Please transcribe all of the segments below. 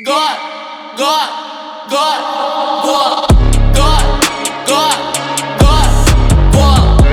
God, God, God, God, God, God, God, God,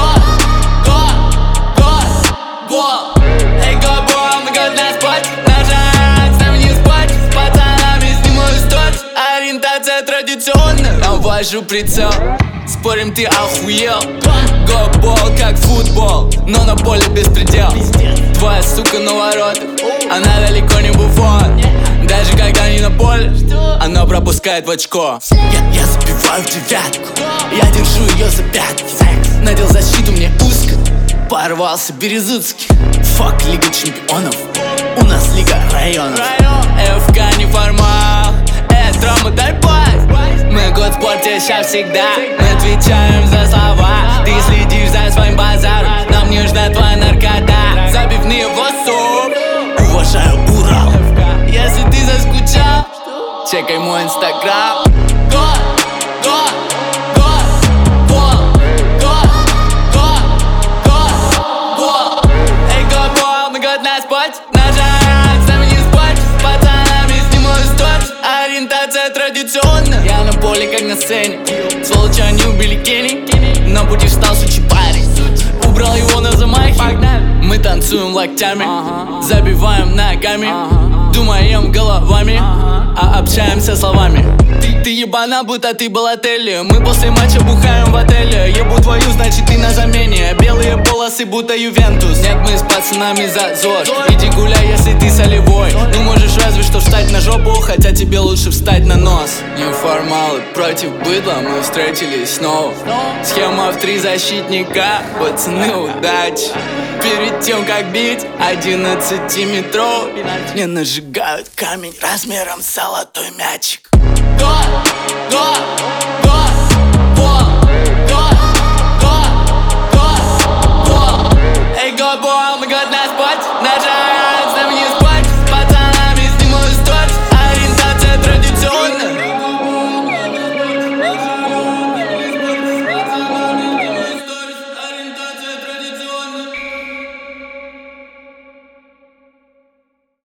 God, God, God. Эй, God, boy, мы годна спать, нажать, с нами не спать, с пацанами снимаю сточ. Ориентация традиционная, я ввожу прицел. Спорим, ты охуел? Гопбол как футбол, но на поле беспредел. Твоя сука на воротах, она далеко не буфон. Даже когда не на поле, она пропускает в очко. Я забиваю в девятку, я держу ее за пятки. Надел защиту, мне узко, порвался Березуцкий. Фак, Лига чемпионов, у нас Лига районов. ФК не формал, драма дай пасть. Мы год в спорте, ща всегда. Мы отвечаем за слова. Ты следишь за своим базаром, нам не ждет твоя наркота. Забивные в особ, уважаю Урал. Если ты заскучал, чекай мой инстаграм. God, God, God, God, God, God, God, God. Эй, God, boy, мы годна спать, нажать, с нами не спать, с пацанами снимаю сточ. Ориентация традиционная, я на поле как на сцене. Сволочи, они убили Кенни, на пути встал сучий парень. Убрал его на замахе, мы танцуем локтями, забиваем ногами, думаем головами, а общаемся словами. Ты ебана, будто ты был отеле. Мы после матча бухаем в отеле. Ебу твою, значит ты на замене. Белые полосы, будто Ювентус. Нет, мы с пацанами за ЗОЖ. Иди гуляй, если ты солевой. Ну можешь разве что встать на жопу, хотя тебе лучше встать на нос. Неформалы против быдла, мы встретились снова. Схема в 3 защитника, пацаны, удачи. Перед тем, как бить 11-метровый, мне нажигают камень размером с золотой мячик. God, God,